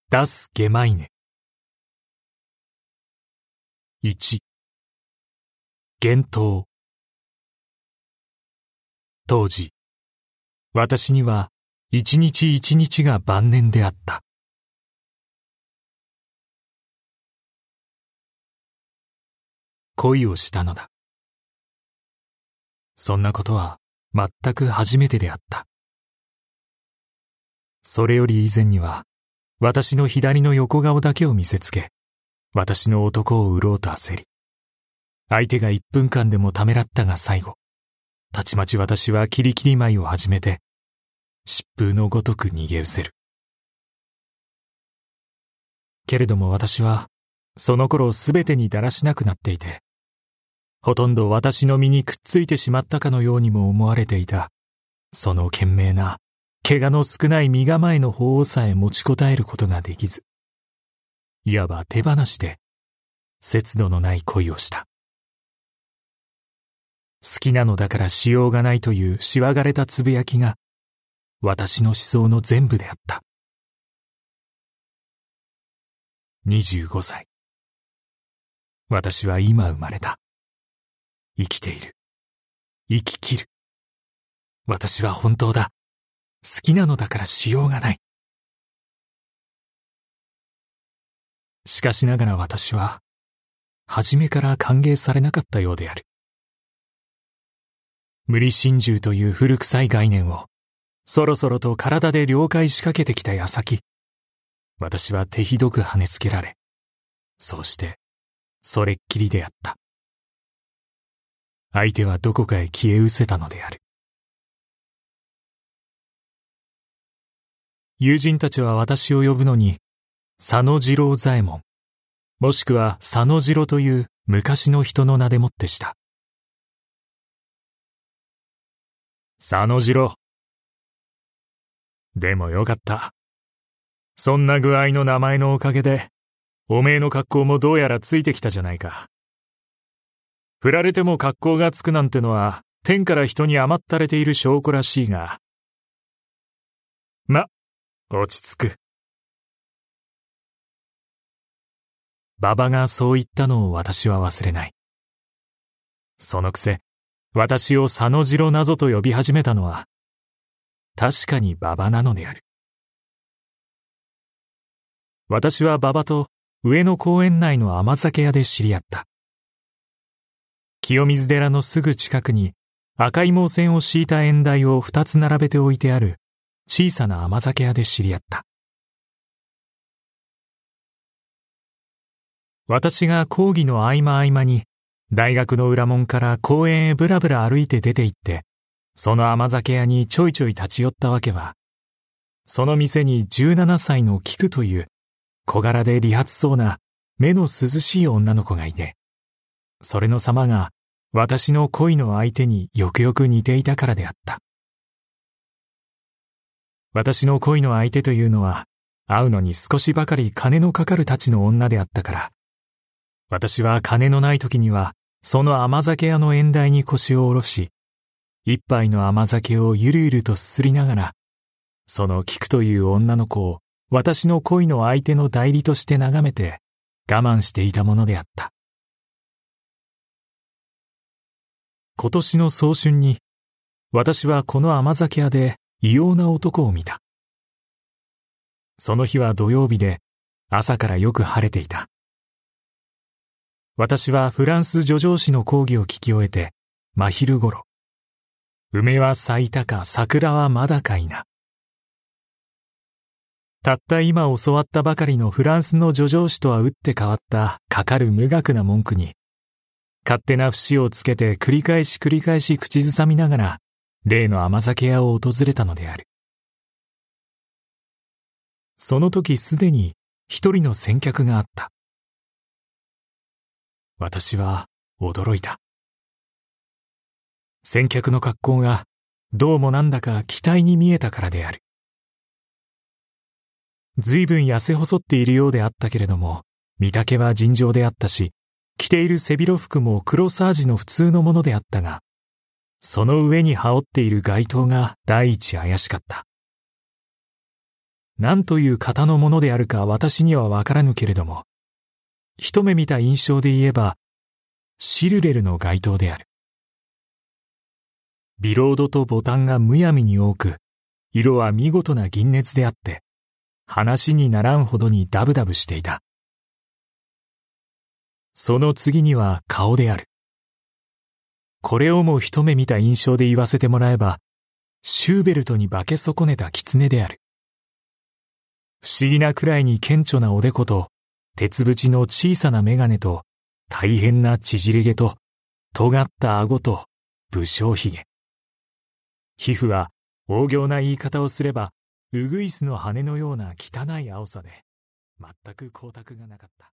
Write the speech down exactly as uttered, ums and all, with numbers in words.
ダス・ゲマイネ。いち、幻冬。当時、私には一日一日が晩年であった。恋をしたのだ。そんなことは全く初めてであった。それより以前には、私の左の横顔だけを見せつけ、私の男を売ろうと焦り、相手が一分間でもためらったが最後、たちまち私はキリキリ舞を始めて、疾風のごとく逃げ失せる。けれども私は、その頃すべてにだらしなくなっていて、ほとんど私の身にくっついてしまったかのようにも思われていた、その懸命な、怪我の少ない身構えの方さえ持ちこたえることができず、いわば手放しで、節度のない恋をした。好きなのだからしようがないというしわがれたつぶやきが、私の思想の全部であった。にじゅうごさい。私は今生まれた。生きている。生き切る。私は本当だ。好きなのだからしようがない。しかしながら私は、初めから歓迎されなかったようである。無理心中という古臭い概念を、そろそろと体で了解しかけてきた矢先、私は手ひどく跳ねつけられ、そうして、それっきりであった。相手はどこかへ消え失せたのである。友人たちは私を呼ぶのに、佐野次郎左衛門、もしくは佐野次郎という昔の人の名でもってした。佐野次郎。でもよかった。そんな具合の名前のおかげで、おめえの格好もどうやらついてきたじゃないか。振られても格好がつくなんてのは、天から人に甘ったれている証拠らしいが。ま、落ち着く。馬場がそう言ったのを私は忘れない。そのくせ、私を佐野次郎なぞと呼び始めたのは、確かに馬場なのである。私は馬場と上野公園内の甘酒屋で知り合った。清水寺のすぐ近くに赤い毛線を敷いた縁台を二つ並べて置いてある小さな甘酒屋で知り合った。私が講義の合間合間に大学の裏門から公園へぶらぶら歩いて出て行って、その甘酒屋にちょいちょい立ち寄ったわけは、その店にじゅうななさいの菊という小柄で利発そうな目の涼しい女の子がいて、それの様が私の恋の相手によくよく似ていたからであった。私の恋の相手というのは、会うのに少しばかり金のかかるたちの女であったから、私は金のない時には、その甘酒屋の縁台に腰を下ろし、一杯の甘酒をゆるゆるとすすりながら、その菊という女の子を私の恋の相手の代理として眺めて我慢していたものであった。今年の早春に、私はこの甘酒屋で異様な男を見た。その日は土曜日で、朝からよく晴れていた。私はフランス叙情詩の講義を聞き終えて、真昼ごろ、梅は咲いたか桜はまだかいな。たった今教わったばかりのフランスの叙情詩とは打って変わったかかる無学な文句に、勝手な節をつけて繰り返し繰り返し口ずさみながら、例の甘酒屋を訪れたのである。その時すでに一人の先客があった。私は驚いた。先客の格好がどうもなんだか期待に見えたからである。ずいぶん痩せ細っているようであったけれども、見丈は尋常であったし、着ている背広服も黒サージの普通のものであったが、その上に羽織っている街灯が第一怪しかった。 何という型のものであるか私にはわからぬけれども、一目見た印象で言えば、シルレルの街灯である。ビロードとボタンがむやみに多く、色は見事な銀熱であって、話にならんほどにダブダブしていた。その次には顔である。これをも一目見た印象で言わせてもらえば、シューベルトに化け損ねた狐である。不思議なくらいに顕著なおでこと、鉄縁の小さな眼鏡と、大変な縮れ毛と、尖った顎と、武将髭。皮膚は、大行な言い方をすれば、ウグイスの羽のような汚い青さで、全く光沢がなかった。